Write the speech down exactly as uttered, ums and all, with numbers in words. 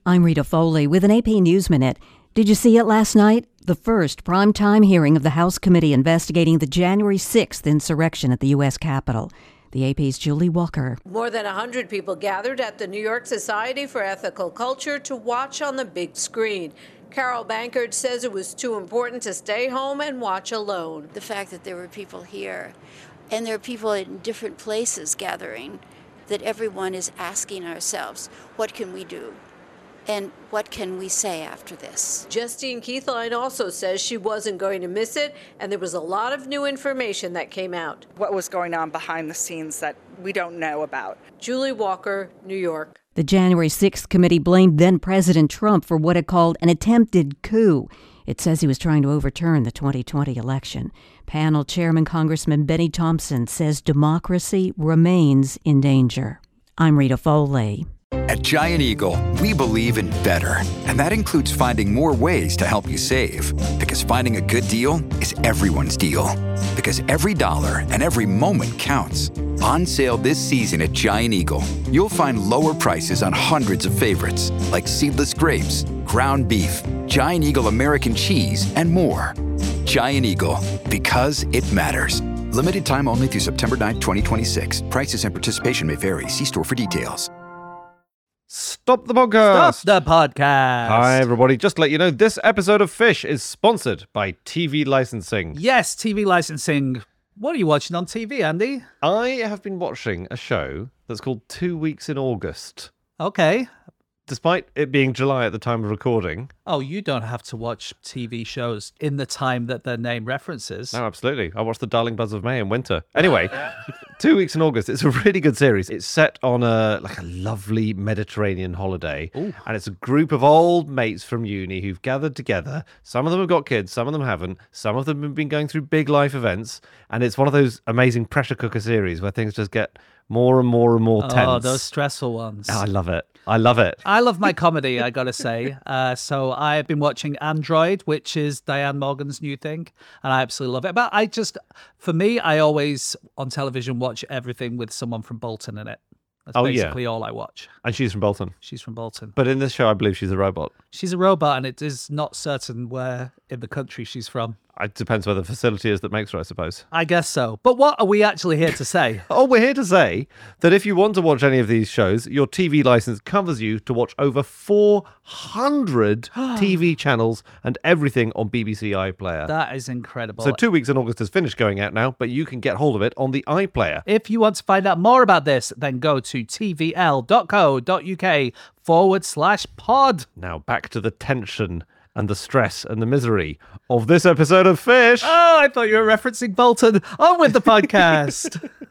I'm Rita Foley with an A P News Minute. Did you see it last night? The first primetime hearing of the House committee investigating the January sixth insurrection at the U S Capitol. The A P's Julie Walker. More than one hundred people gathered at the New York Society for Ethical Culture to watch on the big screen. Carol Bankert says it was too important to stay home and watch alone. The fact that there were people here, and there are people in different places gathering, that everyone is asking ourselves, what can we do? And what can we say after this? Justine Keithline also says she wasn't going to miss it, and there was a lot of new information that came out. What was going on behind the scenes that we don't know about. Julie Walker, New York. The January sixth committee blamed then-President Trump for what it called an attempted coup. It says he was trying to overturn the twenty twenty election. Panel Chairman Congressman Benny Thompson says democracy remains in danger. I'm Rita Foley. At Giant Eagle, we believe in better, and that includes finding more ways to help you save. Because finding a good deal is everyone's deal. Because every dollar and every moment counts. On sale this season at Giant Eagle, you'll find lower prices on hundreds of favorites, like seedless grapes, ground beef, Giant Eagle American cheese, and more. Giant Eagle, because it matters. Limited time only through September ninth, twenty twenty-six. Prices and participation may vary. See store for details. Stop the podcast! Stop the podcast! Hi, everybody. Just to let you know, this episode of Fish is sponsored by T V licensing. Yes, T V licensing. What are you watching on T V, Andy? I have been watching a show that's called Two Weeks in August. Okay. Despite it being July at the time of recording. Oh, you don't have to watch T V shows in the time that their name references. No, absolutely. I watched The Darling Buzz of May in winter. Anyway, Two Weeks in August. It's a really good series. It's set on a like a lovely Mediterranean holiday. Ooh. And it's a group of old mates from uni who've gathered together. Some of them have got kids, some of them haven't. Some of them have been going through big life events. And it's one of those amazing pressure cooker series where things just get more and more and more tense. Oh, those stressful ones. Oh, I love it. I love it. I love my comedy, I gotta say. Uh, so I've been watching Android, which is Diane Morgan's new thing, and I absolutely love it. But I just, for me, I always, on television, watch everything with someone from Bolton in it. That's oh, basically yeah. all I watch. And she's from Bolton. She's from Bolton. But in this show, I believe she's a robot. She's a robot, and it is not certain where in the country she's from. It depends where the facility is that makes her, I suppose. I guess so. But what are we actually here to say? Oh, we're here to say that if you want to watch any of these shows, your T V license covers you to watch over four hundred T V channels and everything on B B C iPlayer. That is incredible. So Two Weeks in August has finished going out now, but you can get hold of it on the iPlayer. If you want to find out more about this, then go to tvl.co.uk forward slash pod. Now back to the tension and the stress and the misery of this episode of Fish. Oh, I thought you were referencing Bolton. On with the podcast.